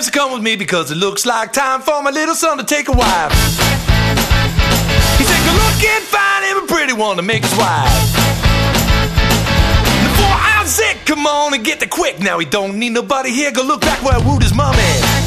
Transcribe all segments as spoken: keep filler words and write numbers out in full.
says come with me because it looks like time for my little son to take a wife. He said, go look and find him a pretty one to make his wife. Before I'm sick, come on and get the quick. Now he don't need nobody here. Go look back where I wooed his mommy.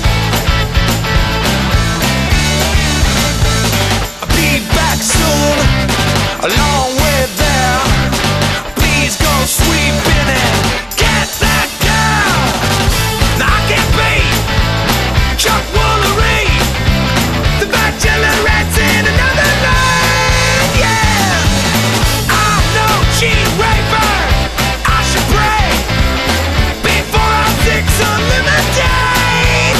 I'll be back soon, a long way there. Please go sweeping and get that girl. Now I can't be Chuck Woolery, the bachelorette's in another land, yeah. I'm no cheap raper, I should pray before I'm six unlimited,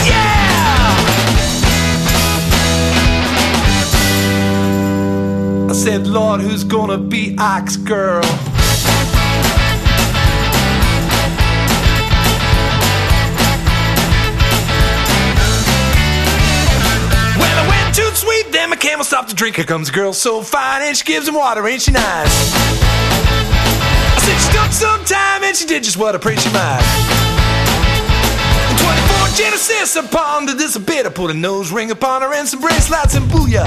yeah. I said, Lord, who's gonna be Ike's girl? Too sweet, then my camel stopped to drink. Here comes a girl so fine, and she gives him water, ain't she nice? I said she took some time, and she did just what I prayed she might. In twenty-four Genesis, I pondered this a bit. I put a nose ring upon her and some bracelets and booyah.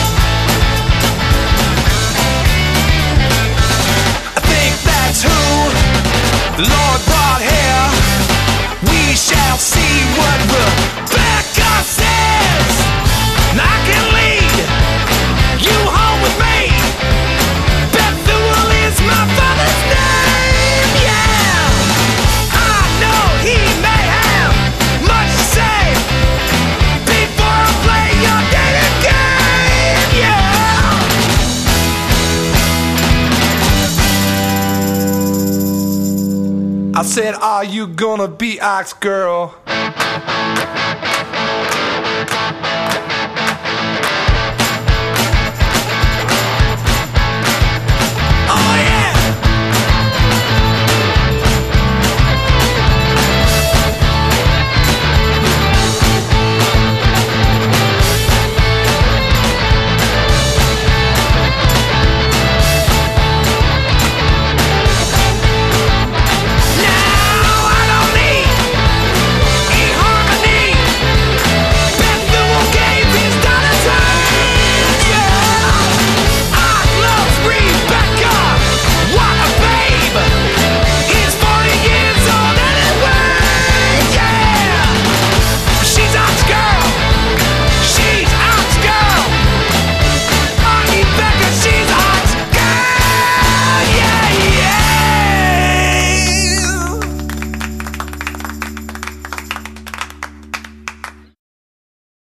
I think that's who the Lord brought here. We shall see what Rebecca says. Now I can lead you home with me. Bethuel is my father's name, yeah. I know he may have much to say before I play your dating game, yeah. I said, are you gonna be Ike's girl?